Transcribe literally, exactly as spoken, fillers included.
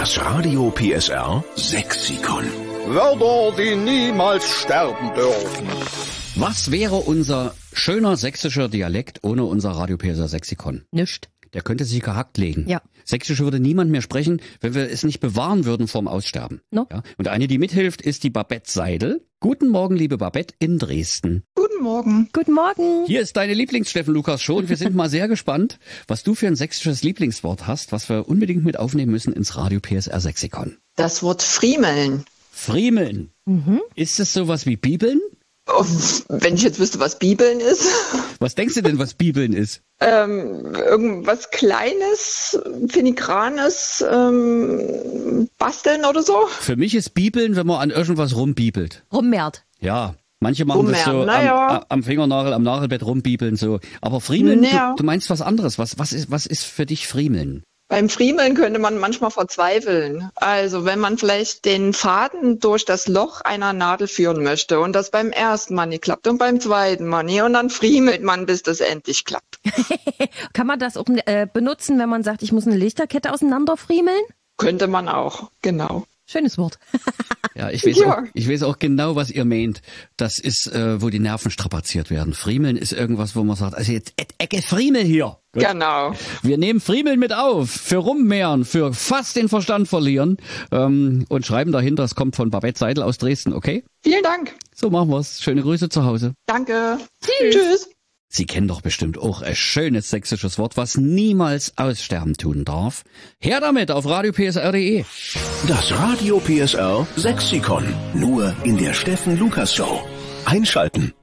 Das Radio P S R Sexikon. Wörter, die niemals sterben dürfen. Was wäre unser schöner sächsischer Dialekt ohne unser Radio P S R Sexikon? Nischt. Der könnte sich gehackt legen. Ja. Sächsisch würde niemand mehr sprechen, wenn wir es nicht bewahren würden vorm Aussterben. No. Ja? Und eine, die mithilft, ist die Babette Seidel. Guten Morgen, liebe Babette, in Dresden. Guten Morgen. Guten Morgen. Hier ist deine Lieblings-Steffen-Lukas-Show und wir sind mal sehr gespannt, was du für ein sächsisches Lieblingswort hast, was wir unbedingt mit aufnehmen müssen ins Radio P S R Sexikon. Das Wort friemeln. Friemeln. Mhm. Ist es sowas wie Bibeln? Oh, wenn ich jetzt wüsste, was Bibeln ist. Was denkst du denn, was Bibeln ist? ähm, irgendwas Kleines, Filigranes, ähm, basteln oder so. Für mich ist Bibeln, wenn man an irgendwas rumbibelt. Rummehrt. Ja, manche machen das so am, naja. am Fingernagel, am Nagelbett rumbibeln so. Aber Friemeln, Naja. du, du meinst was anderes. Was, was, ist, was ist für dich Friemeln? Beim Friemeln könnte man manchmal verzweifeln. Also wenn man vielleicht den Faden durch das Loch einer Nadel führen möchte und das beim ersten Mal nicht klappt und beim zweiten Mal nicht und dann friemelt man, bis das endlich klappt. Kann man das auch äh, benutzen, wenn man sagt, ich muss eine Lichterkette auseinanderfriemeln? Könnte man auch, genau. Schönes Wort. Ja, ich weiß, Ja. Auch, ich weiß auch genau, was ihr meint. Das ist, äh, wo die Nerven strapaziert werden. Friemeln ist irgendwas, wo man sagt, also jetzt Ecke Friemel hier. Gut. Genau. Wir nehmen Friemeln mit auf, für Rummehren, für fast den Verstand verlieren ähm, und schreiben dahinter, es kommt von Babette Seidel aus Dresden, okay? Vielen Dank. So machen wir's. Schöne Grüße zu Hause. Danke. Tschüss. Tschüss. Sie kennen doch bestimmt auch ein schönes sächsisches Wort, was niemals aussterben tun darf. Her damit auf radio p s r punkt d e. Das Radio P S R Sexikon. Nur in der Steffen Lukas Show. Einschalten.